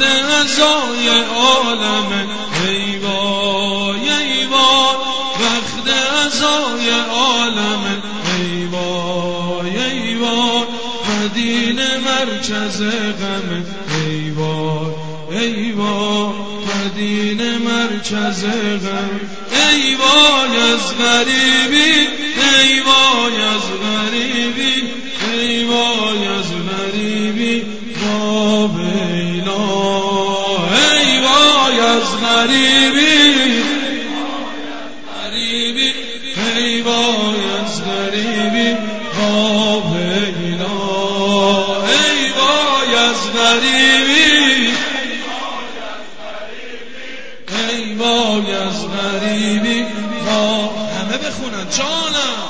وقت ازای عالم ای وای ای وای وقت ازای عالم ای وای ای وای مدینه مرکز غم ای وای ای وای مدینه مرکز غم ای وای از غریبی ای وای از غریبی ای وای از غریبی با بینا ای وای از غریبی غریبی ای وای از غریبی با بینا ای وای از غریبی ای وای از غریبی با همه بخونن جانم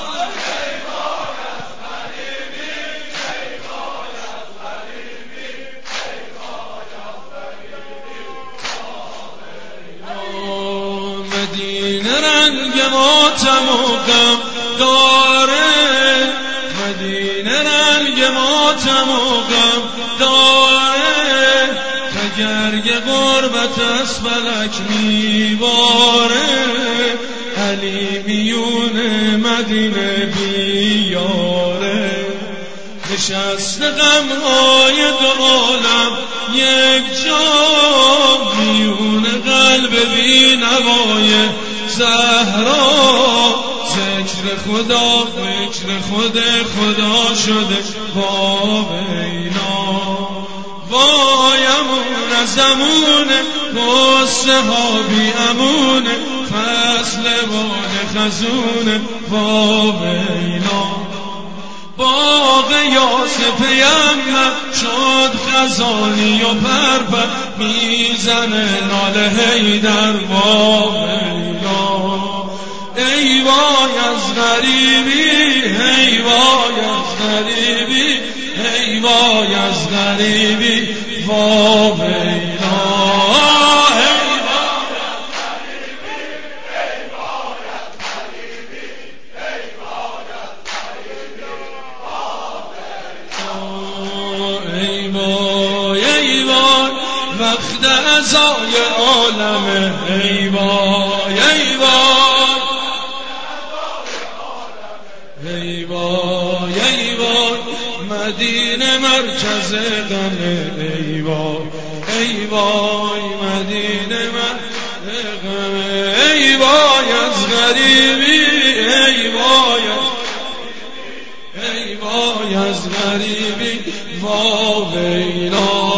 مدینه رنگ ماتم و غم داره مدینه رنگ ماتم و غم داره تگرگ غربت از فلک میباره علی میون مدینه بیاره نشست غمهای دو عالم یک جا میون قلب بی نوای زهرا ذکر خدا خود خدا شده با بینا وای امون از امونه قصه ها بی امونه فصل باد خزونه با بینا باغ یاسف یمن شد خزانی و پرپر میزنه ناله حیدر با بینا ای وای از غریبی ای وای از غریبی ای وای از غریبی با بینا وقت ازای عالم ای وای ای وای ای وای ای وای مدینه مرکز غم ای وای ای وای مدینه مرکز غم ای وای از غریبی ای وای ای وای از غریبی با بینا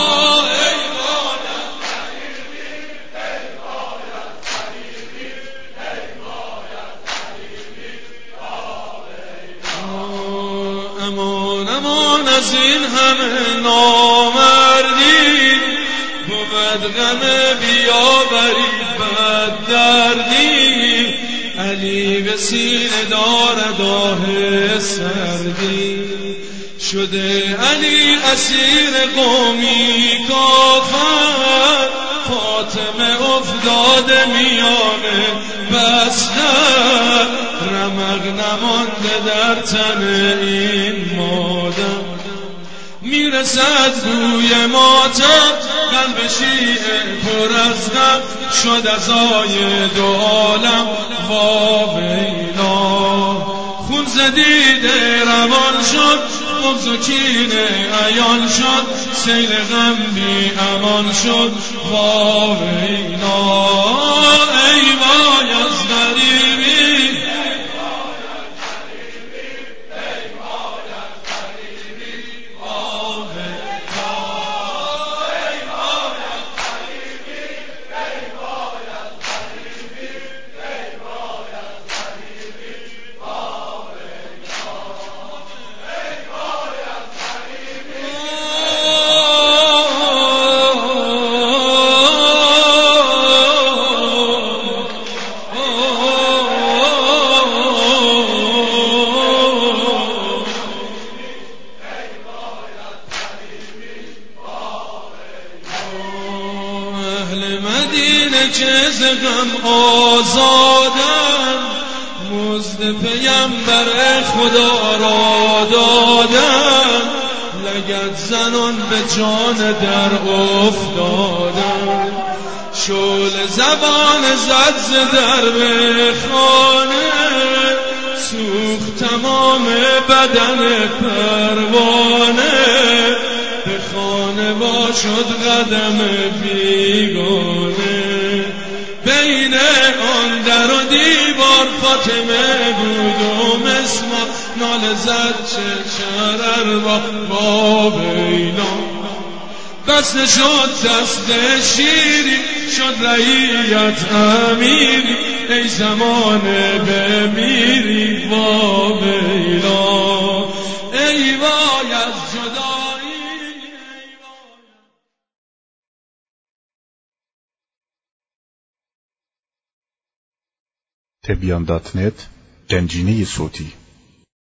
امان امان از این همه نامردی بود غم بیاوری بد دردی علی به سینه دارد آه سردی شده علی اسیر قومی کافر فاطمه افتاده میانه بستر رمق نمانده در تن این مادر میرسد بوی ماتم قلب شیعه پر از غم شد ازای دو عالم وا بینا خون زدیده روان شد بغض و کینه عیان شد سیل غم بی امان شد وا بینا ای وای از غریبی مدینه که ز غم آزادن مزد پیمبر خدا را دادن لگد زنان به جان در افتادن، شعله زبان زد ز درب خانه، سوخت تمام بدن پروانه، به خانه وا شد قدم بیگانه. بین آن در و دیوار فاطمه بود و مسمار، ناله زد چه شرر با بینا، بسته شد دست شیری، شد رعیت امیری، ای زمانه بمیری با بینا، ای وای از جدایی. تبیان.net گنجینه صوتی